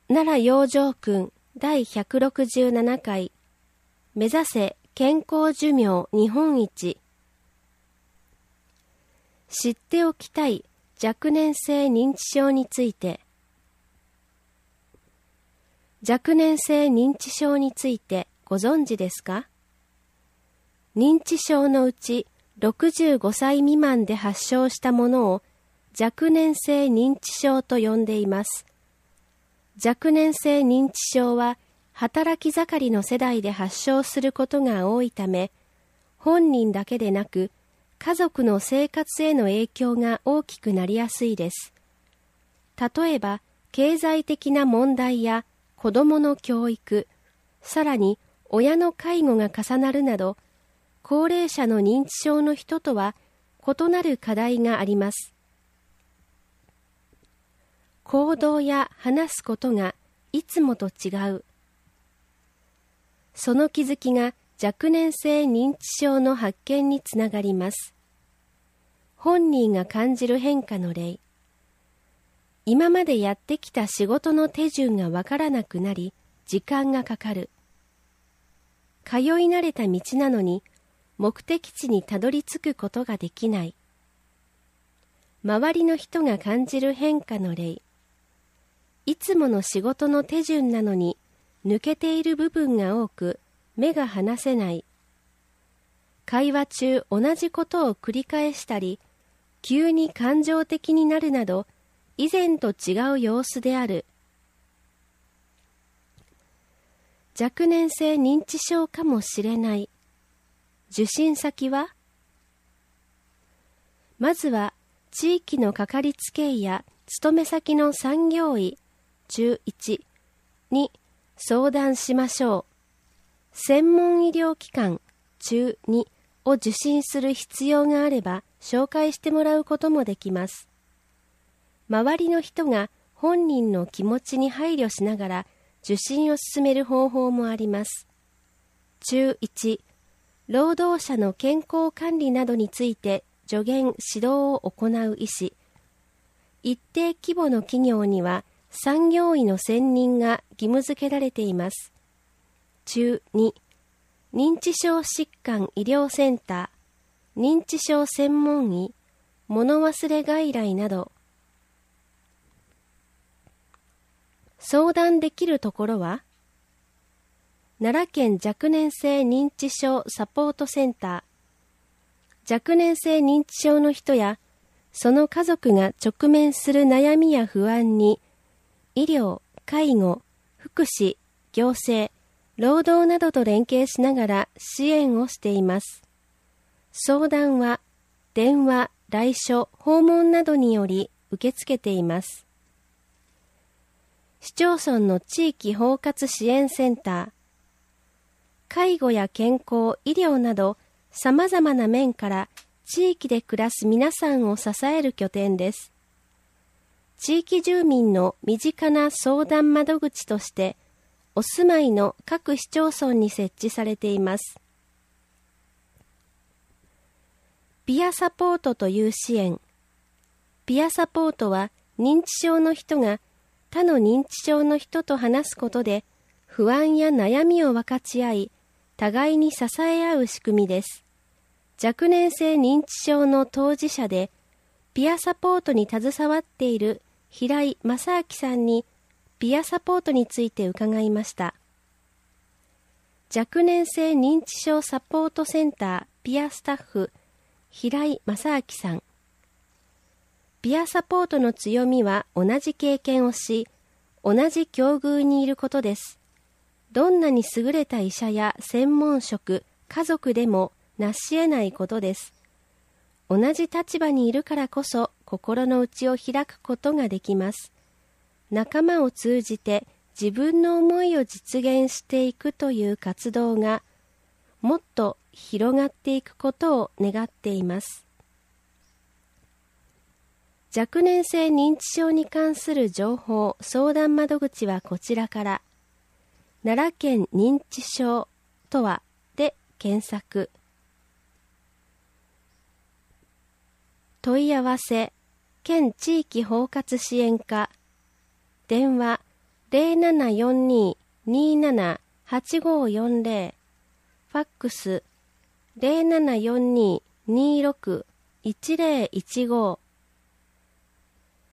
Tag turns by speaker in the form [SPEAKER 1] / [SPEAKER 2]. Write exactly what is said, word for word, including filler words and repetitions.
[SPEAKER 1] 奈良養生訓第ひゃくろくじゅうななかい目指せ健康寿命日本一。知っておきたい若年性認知症について。若年性認知症についてご存知ですか？認知症のうちろくじゅうごさい未満で発症したものを若年性認知症と呼んでいます。若年性認知症は働き盛りの世代で発症することが多いため、本人だけでなく家族の生活への影響が大きくなりやすいです。例えば、経済的な問題や子どもの教育、さらに親の介護が重なるなど、高齢者の認知症の人とは異なる課題があります。行動や話すことがいつもと違う。その気づきが若年性認知症の発見につながります。本人が感じる変化の例。今までやってきた仕事の手順がわからなくなり、時間がかかる。通い慣れた道なのに、目的地にたどり着くことができない。周りの人が感じる変化の例。いつもの仕事の手順なのに、抜けている部分が多く、目が離せない。会話中同じことを繰り返したり、急に感情的になるなど、以前と違う様子である。若年性認知症かもしれない。受診先は？まずは、地域のかかりつけ医や勤め先の産業医、中いちに相談しましょう。専門医療機関、中にを受診する必要があれば紹介してもらうこともできます。周りの人が本人の気持ちに配慮しながら受診を進める方法もあります。中いち、労働者の健康管理などについて助言・指導を行う医師。一定規模の企業には産業医の選任が義務付けられています。中に、認知症疾患医療センター、認知症専門医、物忘れ外来など。相談できるところは、奈良県若年性認知症サポートセンター。若年性認知症の人や、その家族が直面する悩みや不安に、医療、介護、福祉、行政、労働などと連携しながら支援をしています。相談は、電話、来所、訪問などにより受け付けています。市町村の地域包括支援センター。介護や健康、医療など、様々な面から地域で暮らす皆さんを支える拠点です。地域住民の身近な相談窓口として、お住まいの各市町村に設置されています。ピアサポートという支援。ピアサポートは認知症の人が他の認知症の人と話すことで不安や悩みを分かち合い、互いに支え合う仕組みです。若年性認知症の当事者で、ピアサポートに携わっている平井正明さんにピアサポートについて伺いました。若年性認知症サポートセンターピアスタッフ平井正明さん。ピアサポートの強みは同じ経験をし、同じ境遇にいることです。どんなに優れた医者や専門職、家族でも成し得ないことです。同じ立場にいるからこそ心の内を開くことができます。仲間を通じて自分の思いを実現していくという活動がもっと広がっていくことを願っています。若年性認知症に関する情報・相談窓口はこちらから、奈良県認知症とはで検索。問い合わせ、県地域包括支援課、電話ゼロななよんに にーなな はちごよんゼロ、ファックスゼロななよんに にーろく いちゼロいちご